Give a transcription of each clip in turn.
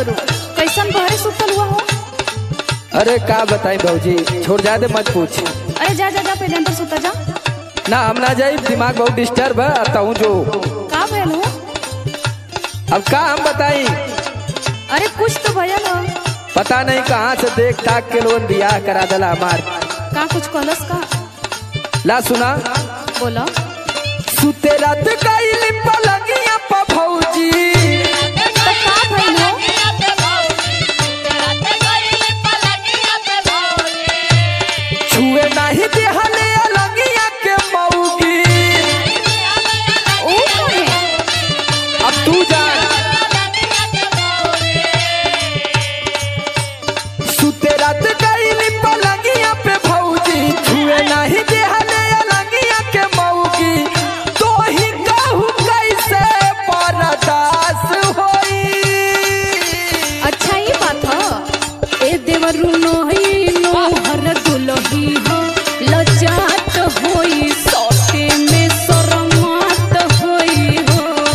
करूं? कैसन बहरे सुतल हुआ हो? अरे का बताई भौजी, छोड़ जा दे, मत पूछ। अरे जा जा जा, पहले अंदर सुता जा। ना हम ना जाई, दिमाग बहुत डिस्टर्ब है। आता हूँ जो का भयल हो? अब का हम बताई? अरे कुछ तो भयल हो। पता नहीं कहाँ से देख ताक के लोन बियाह करा दला हमार। का कुछ कलस का? ला सुना, बोलो। सुते रात गइल पलंगिया पर भौजी, तो का भइल हो? छुए नहीं देहले अलंगिया के मौगी। ओ कहे? अब तू जान। सुते रात गइल पलंगिया पे भौजी, छुए नहीं देहले अलंगिया के मौगी। तो ही कहू कैसे बर्दाश्त होई। अच्छा ये बात हो। ए देवरू नोही नोहर दुलही हो, लजात होई सोटे में शरमात होई हो।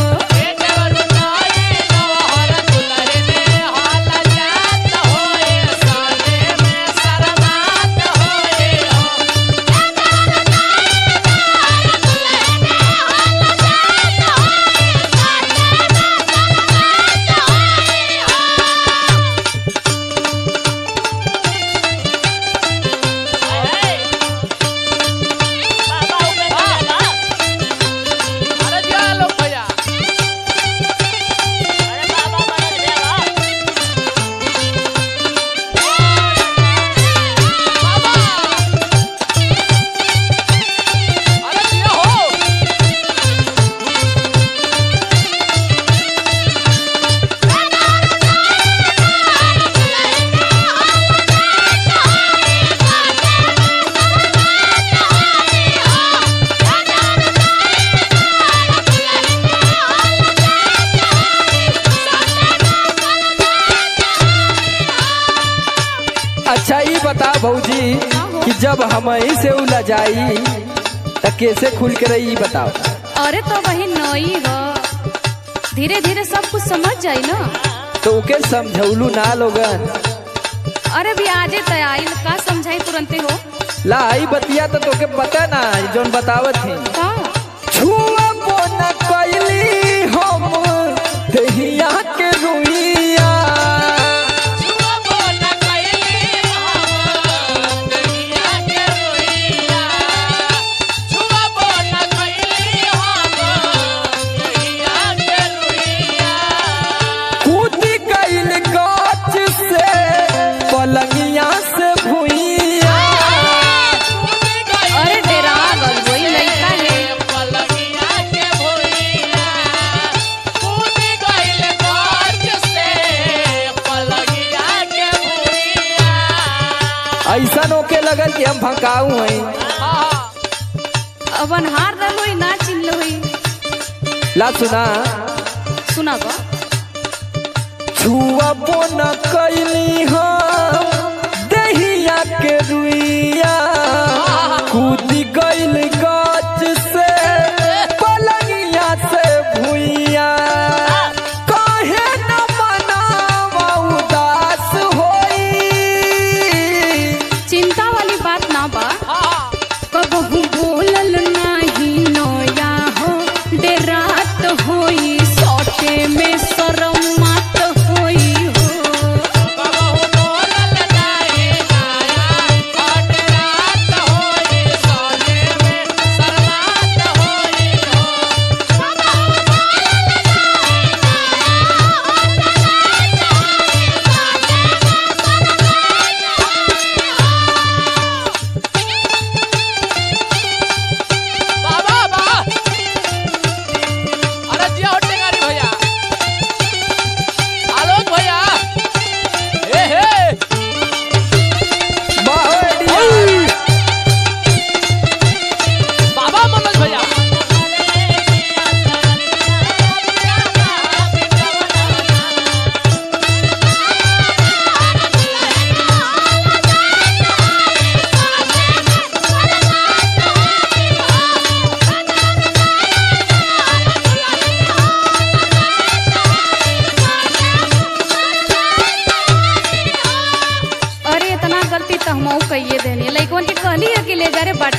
अच्छा ये बता भौजी कि जब हम से उला जाई तो कैसे खुल के रही, बताओ। अरे तो वही नई हो, धीरे धीरे सब कुछ समझ जाई ना। तो ओके समझौलू ना लोगन। अरे भी आजे तयाइल का समझाई तुरंते हो। ला आई बतिया तो तोके पता ना जोन बतावत थी। का? छुआ बोना कैली हम दहिया के रुइया। कूदी गइल गाछ से पलंगिया से भुइया। अरे डेरा गल वही लड़का है। ऐसा ओके लगल कि हम भकाऊ हैं। अब अनहार रल हुई ना चिल्ल हुई। ला सुना, सुना बा। छुआ बोना कैली हम दहिया के रुइया। कूदी गइल गाछ से पलंगिया से भुइया। काहे न मनावा उदास होई। चिंता वाली बात ना बा। कबहू बोलल नाही नया हो, डेरात होई सोटे में शरमात होई हो।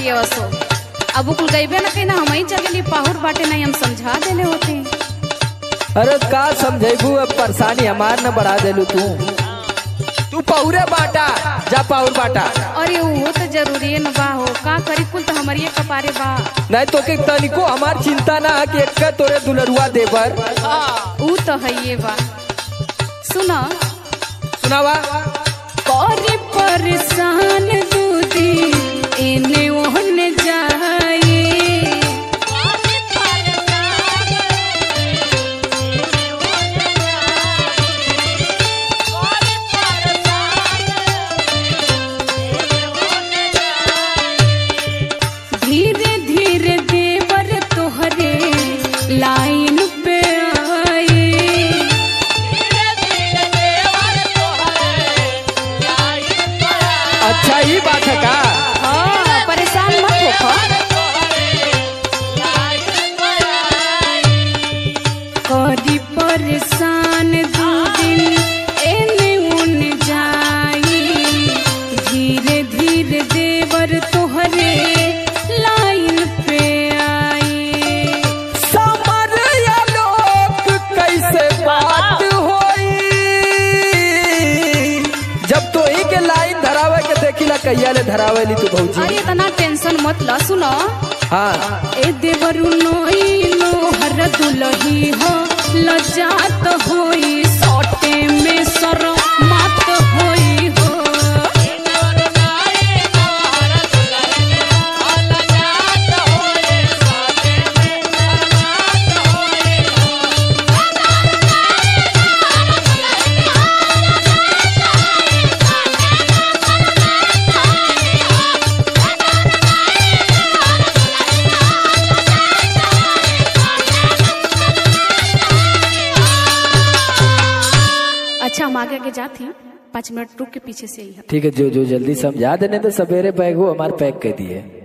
ये वसो अब कुल गईबे ना कहीं ना हम ही चलेली पाहुर बाटे नहीं हम समझा देले होते। अरे का समझेबू, अब परेशानी हमार न बढ़ा देलू तू पाहुरे बाटा, जा पाहुर बाटा। अरे वो तो जरूरी है न बा हो, का करी कुल तो हमारी कपारे बा। नहीं तो के तनिको हमार चिंता ना कि एक तोरे दुलरुआ देबर। ऊ तो है ये बा, सुना सुनावा। करे परेशान दूधी इन्हें ओहने जाए, धीरे धीरे देवर तोहरे लाइन पे आए। अच्छा ये बात है का? हाँ परेशान मत हो। करी परेशान दो दिन एने उने जाई, धीरे धीरे देवर तोहरे लाइन पे आई। समर या लोग कैसे बात होई, जब तो ही के लाइन धरावे के देखिला कहिया ले धरावे ली तू भौजी। अरे इतना टेंशन मत ला, सुनो। हाँ ए देवरु नोई नो हर दुलही हो, लजात होई सोटे में शरम मत होई हो। अच्छा हम आगे आगे जाते हैं, 5 मिनट रुक के पीछे से ही है। ठीक है, जो जो जल्दी समझा देने तो सवेरे बैग हो हमारे पैक कर दिए।